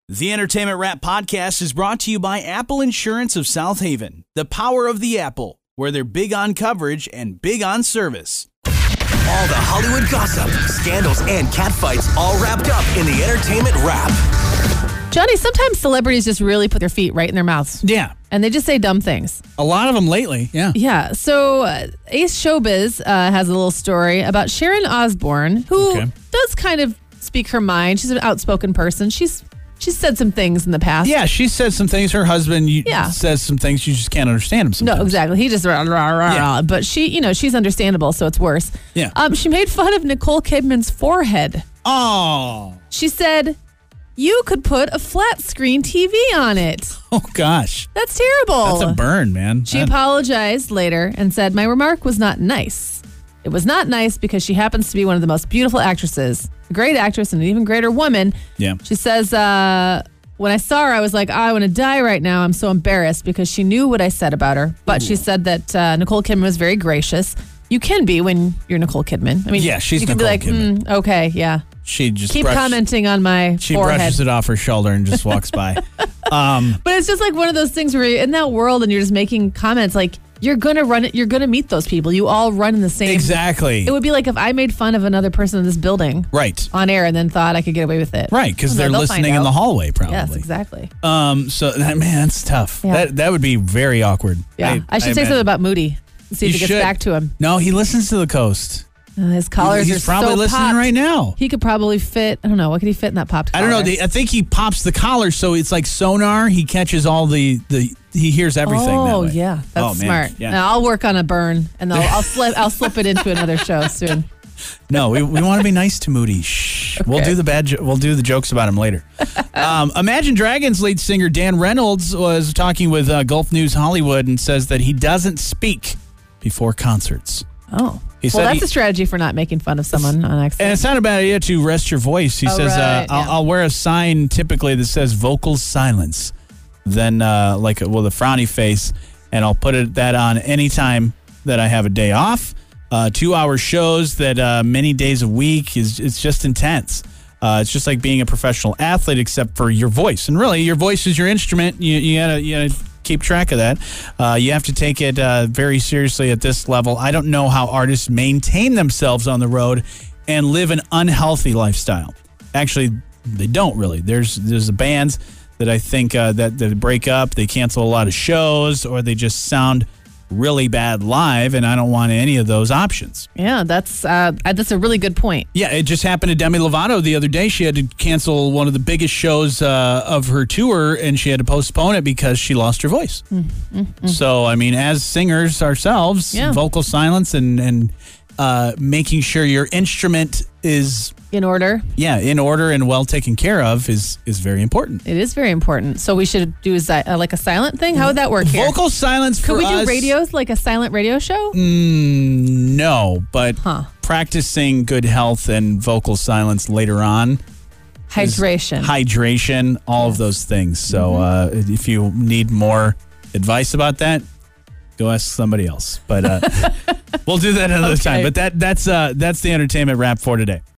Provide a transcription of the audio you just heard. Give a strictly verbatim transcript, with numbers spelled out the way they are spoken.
The Entertainment Wrap Podcast is brought to you by Apple Insurance of South Haven. The power of the Apple, where they're big on coverage and big on service. All the Hollywood gossip, scandals, and catfights all wrapped up in the Entertainment Wrap. Johnny, sometimes celebrities just really put their feet right in their mouths. Yeah. And they just say dumb things. A lot of them lately, yeah. Yeah. So uh, Ace Showbiz uh, has a little story about Sharon Osbourne, who Okay. does kind of speak her mind. She's an outspoken person. She's she's said some things in the past. Yeah, she says some things. Her husband you, Yeah. says some things. You just can't understand him sometimes. No, exactly. He just rah, rah, rah, Yeah. rah. But she, you know, she's understandable, so it's worse. Yeah. Um, she made fun of Nicole Kidman's forehead. Oh. She said, "You could put a flat screen T V on it." Oh, gosh. That's terrible. That's a burn, man. She That- apologized later and said, "My remark was not nice. It was not nice because she happens to be one of the most beautiful actresses, a great actress and an even greater woman." Yeah. She says, uh, when I saw her, I was like, oh, I want to die right now. I'm so embarrassed because she knew what I said about her. But she said that uh, Nicole Kidman was very gracious. You can be when you're Nicole Kidman. I mean, Yeah, she's you can Nicole be like, Kidman. mm, okay, yeah. She just Keep brush- commenting on my She forehead. brushes it off her shoulder and just walks by. Um, But it's just like one of those things where you're in that world and you're just making comments like, you're going to run it. You're going to meet those people. You all run in the same. exactly. It would be like if I made fun of another person in this building Right. on air and then thought I could get away with it. Right, because Well, they're they'll find listening in out. the hallway, probably. Yes, exactly. Um. So, that, man, that's tough. Yeah. That that would be very awkward. Yeah. I, should say something about Moody. See if You it gets should. back to him. No, he listens to the coast. Uh, his collars He's are probably so listening popped. right now. He could probably fit, I don't know, what could he fit in that popped I collar? don't know. They, I think he pops the collar, so it's like sonar. He catches all the, the he hears everything. that Oh, way. yeah. That's Oh, man. smart. Yeah. Now, I'll work on a burn and I'll, I'll, slip, I'll slip it into another show soon. No, we, we want to be nice to Moody. Shh. We'll Okay. do the bad. Jo- we'll do the jokes about him later. um, Imagine Dragons lead singer Dan Reynolds was talking with uh, Gulf News Hollywood and says that he doesn't speak before concerts. Oh. He well, said that's he- a strategy for not making fun of someone on And accident. it's not a bad idea to rest your voice. He Oh, says, right, uh, I'll, yeah. I'll wear a sign typically that says vocal silence, then uh, like a, with a frowny face, and I'll put it that on anytime that I have a day off. Uh, two-hour shows that uh, many days a week is it's just intense. Uh, it's just like being a professional athlete, except for your voice. And really, your voice is your instrument. You, you gotta you gotta keep track of that. Uh, you have to take it uh, very seriously at this level. I don't know how artists maintain themselves on the road and live an unhealthy lifestyle. Actually, they don't really. There's there's the bands that I think uh, that that break up. They cancel a lot of shows, or they just sound really bad live, and I don't want any of those options. Yeah, that's uh, that's a really good point. Yeah, it just happened to Demi Lovato the other day. She had to cancel one of the biggest shows uh, of her tour, and she had to postpone it because she lost her voice. Mm-hmm. So, I mean, as singers ourselves, Yeah. vocal silence and, and uh, making sure your instrument is, In order. yeah, in order and well taken care of is is very important. It is very important. So we should do a, si- uh, like a silent thing? How would that work here? Vocal silence for Could we do us, radios, like a silent radio show? Mm, no, but Huh. practicing good health and vocal silence later on. is Hydration. hydration, all of those things. So uh, if you need more advice about that, go ask somebody else. But uh, we'll do that another Okay. time. But that that's uh, that's the entertainment wrap for today.